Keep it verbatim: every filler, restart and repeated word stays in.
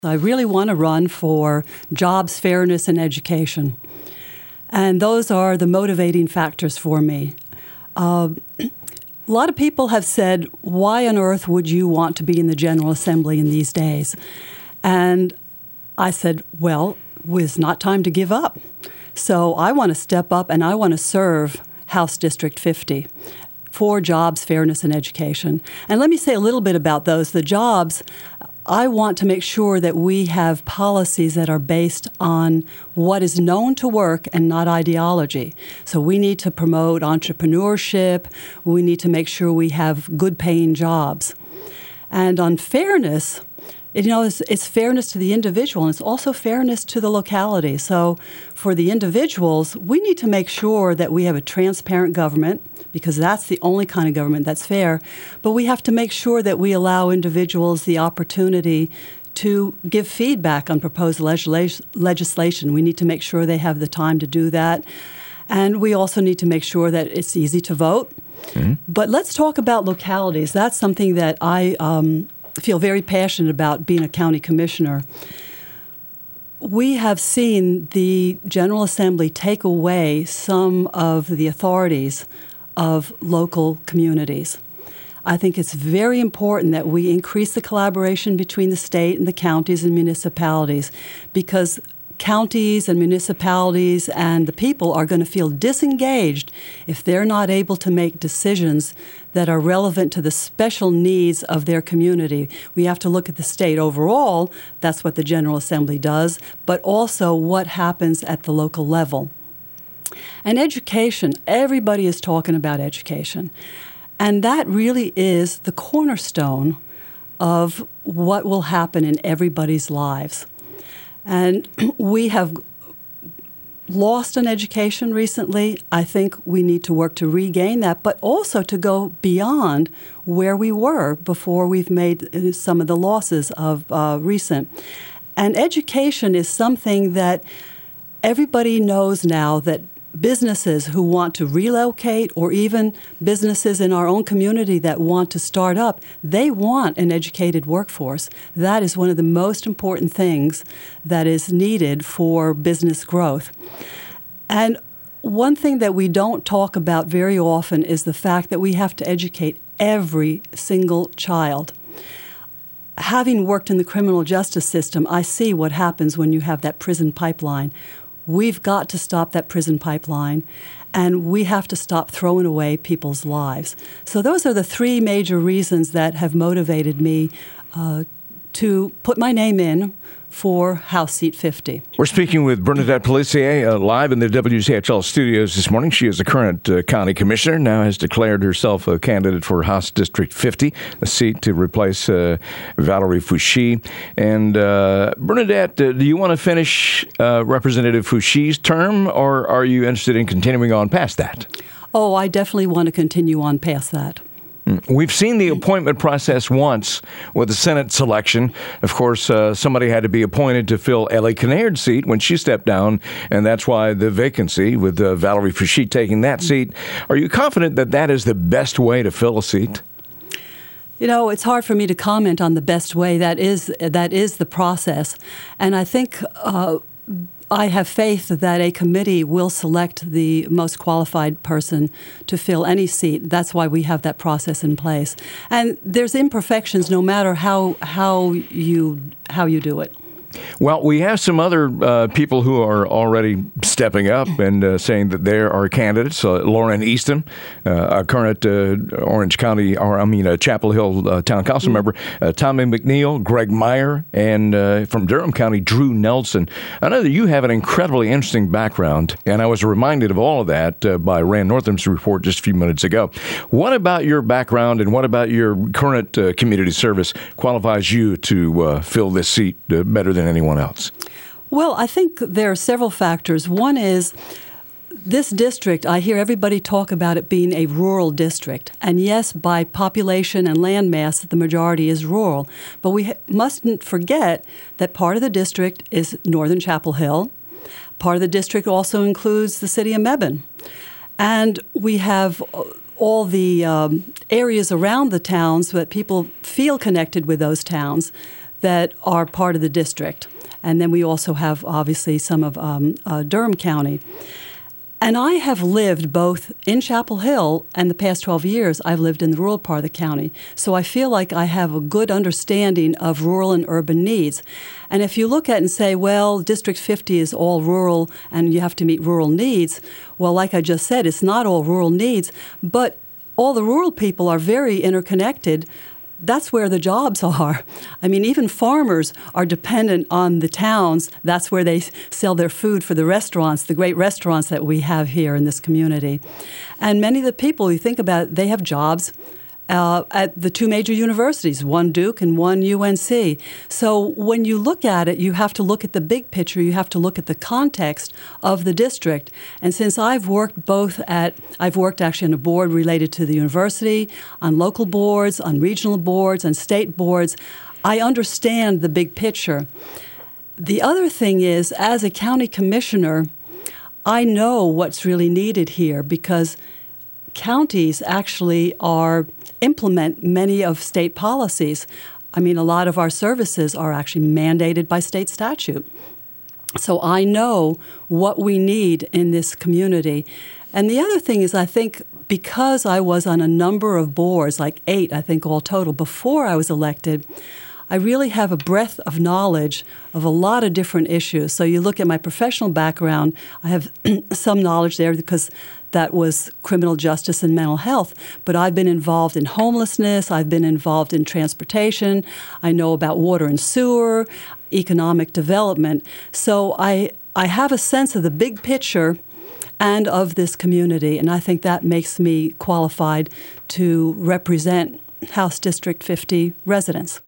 I really want to run for jobs, fairness, and education. And those are the motivating factors for me. Uh, a lot of people have said, why on earth would you want to be in the General Assembly in these days? And I said, well, it's not time to give up. So I want to step up and I want to serve House District fifty for jobs, fairness, and education. And let me say a little bit about those. The jobs, I want to make sure that we have policies that are based on what is known to work and not ideology. So we need to promote entrepreneurship. We need to make sure we have good-paying jobs. And on fairness, you know, it's, it's fairness to the individual, and it's also fairness to the locality. So for the individuals, we need to make sure that we have a transparent government, because that's the only kind of government that's fair. But we have to make sure that we allow individuals the opportunity to give feedback on proposed legisla- legislation. We need to make sure they have the time to do that. And we also need to make sure that it's easy to vote. Mm-hmm. But let's talk about localities. That's something that I um, feel very passionate about, being a county commissioner. We have seen the General Assembly take away some of the authorities of local communities. I think it's very important that we increase the collaboration between the state and the counties and municipalities, because counties and municipalities and the people are going to feel disengaged if they're not able to make decisions that are relevant to the special needs of their community. We have to look at the state overall. That's what the General Assembly does, but also what happens at the local level. And education, everybody is talking about education. And that really is the cornerstone of what will happen in everybody's lives. And we have lost an education recently. I think we need to work to regain that, but also to go beyond where we were before we've made some of the losses of uh, recent. And education is something that everybody knows now, that businesses who want to relocate, or even businesses in our own community that want to start up, they want an educated workforce. That is one of the most important things that is needed for business growth. And one thing that we don't talk about very often is the fact that we have to educate every single child. Having worked in the criminal justice system, I see what happens when you have that prison pipeline. We've got to stop that prison pipeline, and we have to stop throwing away people's lives. So those are the three major reasons that have motivated me uh, to put my name in for House Seat fifty. We're speaking with Bernadette Pelletier uh, live in the W C H L studios this morning. She is the current uh, county commissioner, now has declared herself a candidate for House District fifty, a seat to replace uh, Valerie Foushee. And uh, Bernadette, uh, do you want to finish uh, Representative Fouschee's term, or are you interested in continuing on past that? Oh, I definitely want to continue on past that. We've seen the appointment process once with the Senate selection. Of course, uh, somebody had to be appointed to fill Ellie Kinnaird seat when she stepped down, and that's why the vacancy with uh, Valerie Foushee taking that seat. Are you confident that that is the best way to fill a seat? You know, it's hard for me to comment on the best way. That is that is the process. And I think uh, I have faith that a committee will select the most qualified person to fill any seat. That's why we have that process in place. And there's imperfections no matter how how you how you do it. Well, we have some other uh, people who are already stepping up and uh, saying that they are candidates. Uh, Lauren Easton, uh, a current uh, Orange County, or I mean, uh, Chapel Hill uh, Town Council mm-hmm. member, uh, Tommy McNeil, Greg Meyer, and uh, from Durham County, Drew Nelson. I know that you have an incredibly interesting background, and I was reminded of all of that uh, by Rand Northam's report just a few minutes ago. What about your background and what about your current uh, community service qualifies you to uh, fill this seat uh, better than anyone else? Well, I think there are several factors. One is this district, I hear everybody talk about it being a rural district. And yes, by population and land mass, the majority is rural. But we ha- mustn't forget that part of the district is northern Chapel Hill. Part of the district also includes the city of Mebane. And we have all the um, areas around the towns that people feel connected with those towns. that are part of the district. And then we also have, obviously, some of um, uh, Durham County. And I have lived both in Chapel Hill, and the past twelve years I've lived in the rural part of the county. So I feel like I have a good understanding of rural and urban needs. And if you look at it and say, well, District fifty is all rural and you have to meet rural needs, well, like I just said, it's not all rural needs, but all the rural people are very interconnected. That's where the jobs are. I mean, even farmers are dependent on the towns. That's where they sell their food for the restaurants, the great restaurants that we have here in this community. And many of the people, you think about it, they have jobs uh, at the two major universities, one Duke and one U N C. So when you look at it, you have to look at the big picture. You have to look at the context of the district. And since I've worked both at, I've worked actually on a board related to the university, on local boards, on regional boards, and state boards, I understand the big picture. The other thing is, as a county commissioner, I know what's really needed here because counties actually are implement many of state policies. I mean, a lot of our services are actually mandated by state statute. So I know what we need in this community. And the other thing is, I think because I was on a number of boards, like eight, I think all total, before I was elected, I really have a breadth of knowledge of a lot of different issues. So you look at my professional background, I have some knowledge there because that was criminal justice and mental health. But I've been involved in homelessness. I've been involved in transportation. I know about water and sewer, economic development. So I, I have a sense of the big picture and of this community. And I think that makes me qualified to represent House District fifty residents.